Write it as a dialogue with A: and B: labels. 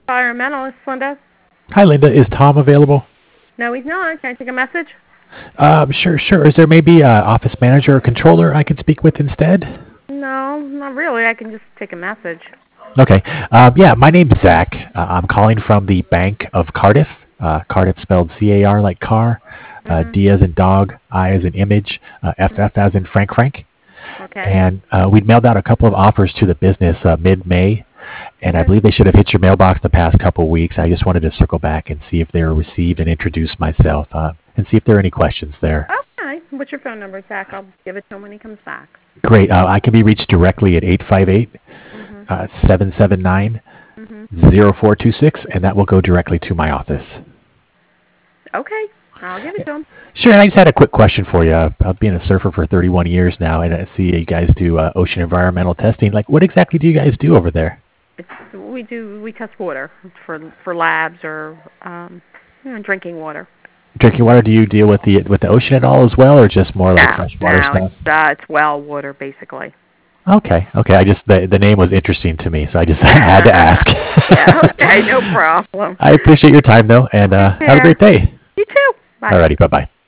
A: Environmentalist, Linda.
B: Hi, Linda. Is Tom available?
A: No, he's not. Can I take a message?
B: Sure. Is there maybe an office manager or controller I could speak with instead?
A: No, not really. I can just take a message.
B: Okay. Yeah, my name's Zach. I'm calling from the Bank of Cardiff. Cardiff spelled C-A-R like car,
A: Mhm.
B: D as in dog, I as in image, F as in Frank.
A: Okay.
B: And we'd mailed out a couple of offers to the business mid-May, and I
A: Okay.
B: believe they should have hit your mailbox the past couple of weeks. I just wanted to circle back and see if they were received and introduce myself and see if there are any questions there.
A: Okay. What's your phone number, Zach? I'll give it to him when he comes back.
B: Great. I can be reached directly at 858
A: Mhm.
B: 779
A: Mhm.
B: 0426, and that will go directly to my office.
A: Okay. I'll give it to him.
B: Sure, and I just had a quick question for you. I've been a surfer for 31 years now, and I see you guys do ocean environmental testing. Like, what exactly do you guys do over there?
A: We test water for labs or drinking water.
B: Drinking water, do you deal with the ocean at all as well, or just more like
A: No,
B: freshwater
A: no,
B: stuff?
A: it's well water basically.
B: Okay. I just the name was interesting to me, so I just had to ask.
A: Yeah, okay, no problem.
B: I appreciate your time though, and
A: Take
B: have a
A: care.
B: great day.
A: You too. Bye.
B: Alrighty, bye bye.